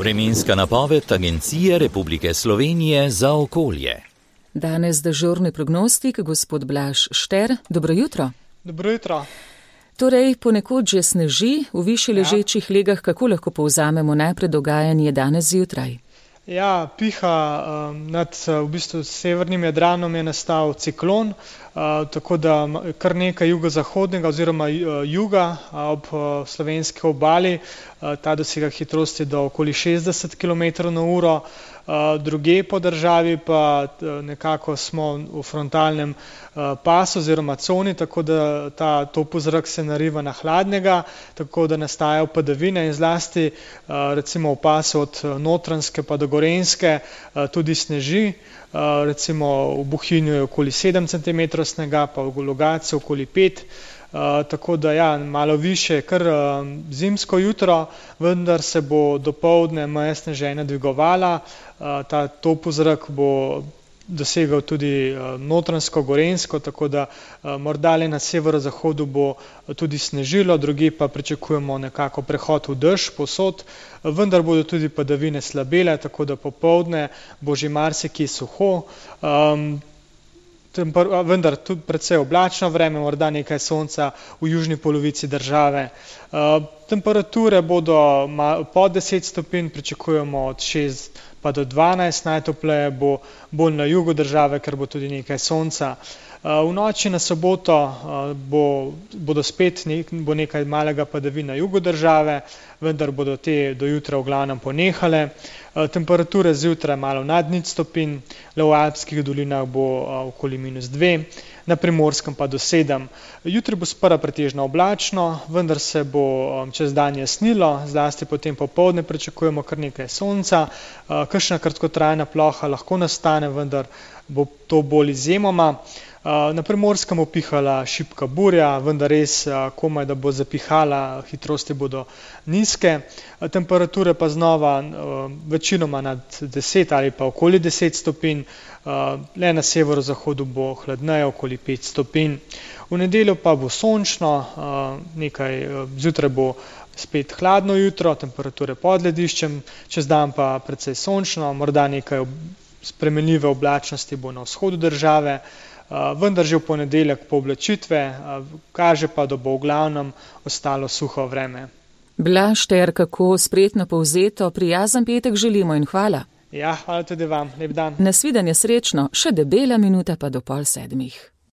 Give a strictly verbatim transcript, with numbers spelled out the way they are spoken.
Vremenska napoved Agencije Republike Slovenije za okolje. Danes dežurni prognostik, gospod Blaž Šter. Dobro jutro. Dobro jutro. Torej, ponekod že sneži, v višje ležečih ja. legah, kako lahko povzamemo najprej dogajanje danes zjutraj? Ja, piha um, nad v bistvu severnim Jadranom je nastal ciklon, uh, tako da kar nekaj jugozahodnega oziroma uh, juga uh, ob uh, slovenski obali, uh, ta dosega hitrosti do okoli šestdeset kilometrov na uro, uh, druge po državi pa uh, nekako smo v frontalnem uh, pasu oziroma coni, tako da ta topel zrak se nariva na hladnega, tako da nastajajo padavine in zlasti uh, recimo v pasu od Notranjske pa do Gorenjske tudi sneži, recimo v Bohinju je okoli sedem centimetrov snega, pa v Logatcu okoli pet, tako da ja, malo više, kar zimsko jutro, vendar se bo dopoldne meja sneženja dvigovala, ta topel zrak bo dosegal tudi Notranjsko, Gorenjsko, tako da morda le na severozahodu bo tudi snežilo, drugi pa pričakujemo nekako prehod v dež povsod, vendar bodo tudi padavine slabele, tako da popoldne bo že marsikje suho, um, tempor, vendar tudi precej oblačno vreme, morda nekaj sonca v južni polovici države. Uh, temperature bodo pod deset stopinj, pričakujemo od šest pa do dvanajst, najtopleje bo bolj na jugu države, ker bo tudi nekaj sonca. V noči na soboto bo, bodo spet nek, bo nekaj malega padavin na jugu države, vendar bodo te do jutra v glavnem ponehale. Temperature zjutraj malo nad nič stopinj, le v alpskih dolinah bo okoli minus dve, na Primorskem pa do sedem. Jutri bo sprva pretežno oblačno, vendar se bo čez dan jasnilo, zlasti potem popoldne pričakujemo kar nekaj sonca, kakšna kratkotrajna ploha lahko nastane, vendar bo to bolj izjemoma. Na Primorskem bo pihala šibka burja, vendar res komaj, da bo zapihala, hitrosti bodo nizke, temperature pa znova večinoma nad deset ali pa okoli deset stopinj, le na severozahodu bo hladneje, okoli pet stopinj. V nedeljo pa bo sončno, nekaj zjutraj bo spet hladno jutro, temperature pod lediščem, čez dan pa precej sončno, morda nekaj spremenljive oblačnosti bo na vzhodu države, vendar že v ponedeljek pooblačitve, kaže pa, da bo v glavnem ostalo suho vreme. Blaž Šter, kako spretno povzeto, prijazen petek želimo in hvala. Ja, hvala tudi vam, lep dan. Nasvidenje, srečno, še debela minuta pa do pol sedmih.